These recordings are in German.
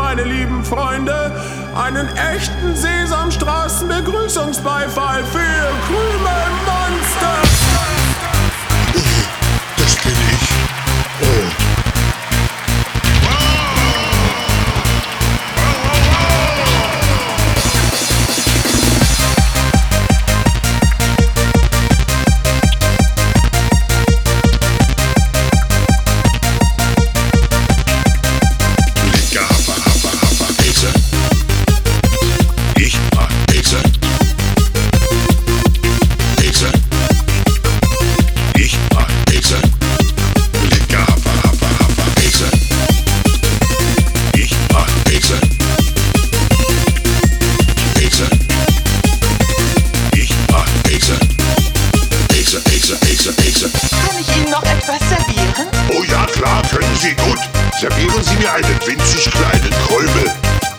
meine lieben Freunde, einen echten Sesamstraßen-Begrüßungsbeifall für Krümelmonster! Das bin ich. Oh. Kann ich Ihnen noch etwas servieren? Oh ja, klar, können Sie gut. Servieren Sie mir einen winzig kleinen Krümel.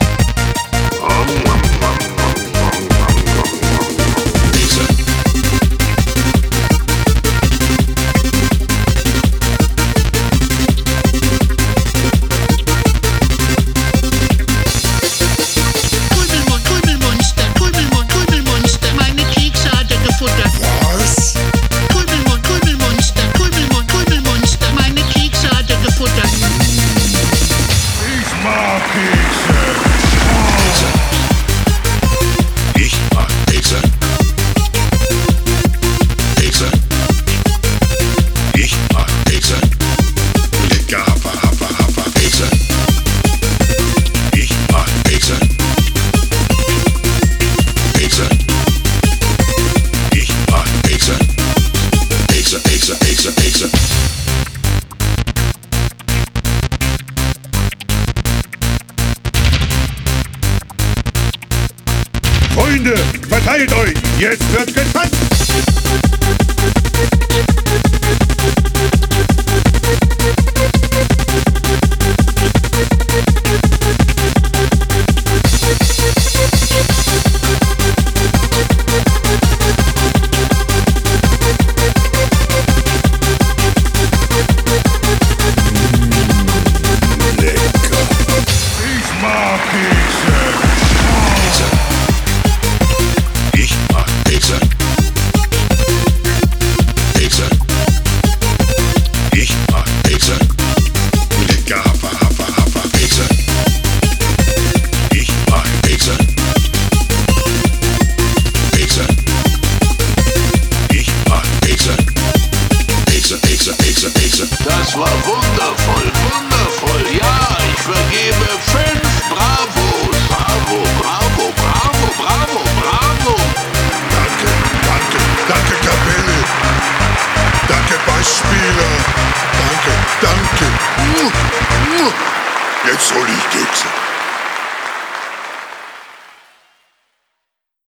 Krümelmonster, meine Kekse hat er gefuttert. Was? Krümelmonster, meine Kekse hat er gefuttert. Ich mag Kekse. Ich mag Kekse. Kekse. Ich mag Kekse. Lecker, happa, happa, happa, Kekse. Ich mag Kekse. Kekse. Ich mag Kekse. Kekse, Kekse, Kekse, Kekse. Freunde, verteilt euch. Jetzt wird getanzt. Lecker. Ich mag Kekse. Kekse. Ich mag Kekse. Kekse. Ich mag Kekse. Lecker, happa, happa, happa, Kekse. Ich mag Kekse. Kekse. Ich mag Kekse. Kekse, Kekse, Kekse, Kekse. Das war wundervoll, wundervoll. Ja, ich vergebe 5 Bravos. Bravo, bravo, bravo, bravo, bravo. Danke, danke, danke Kapelle. Danke Bassspieler. Danke, danke. Jetzt hol ich Kekse.